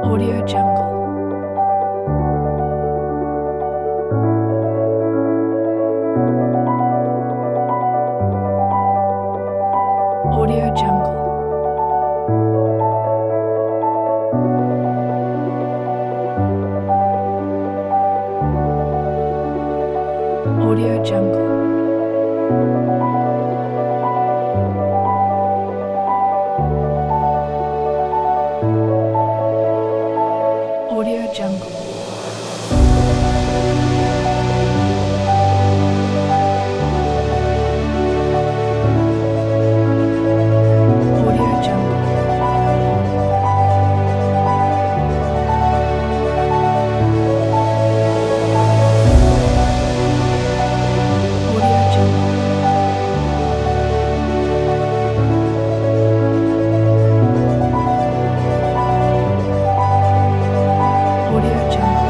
Audio Jungle. Audio Jungle. Audio Jungle. Audio Jungle. Audio Jungle. Audio Jungle. Audio Jungle.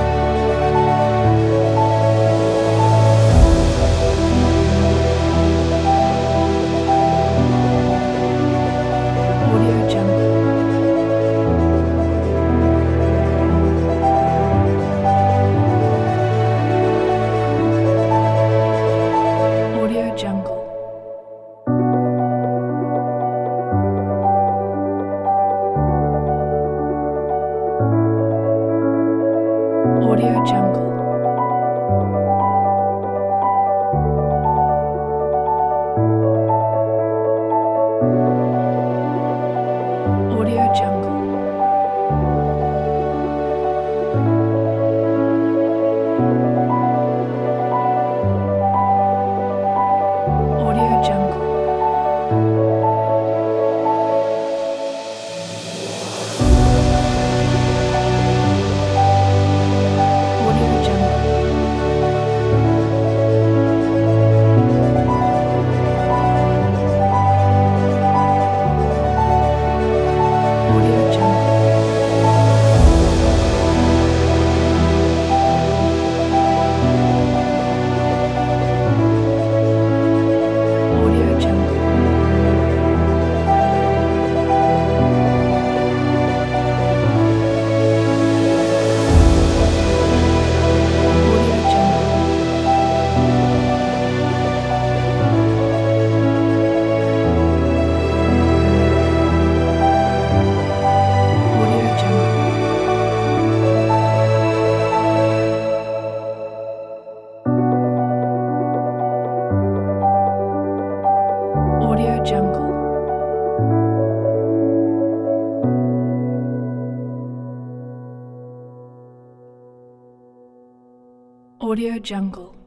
Audio Jungle. Audio Jungle. Audio Jungle. Audio Jungle. Audio Jungle. Audio Jungle. Audio Jungle. Audio Jungle. Audio Jungle. Audio Jungle. Audio Jungle. Audio Jungle.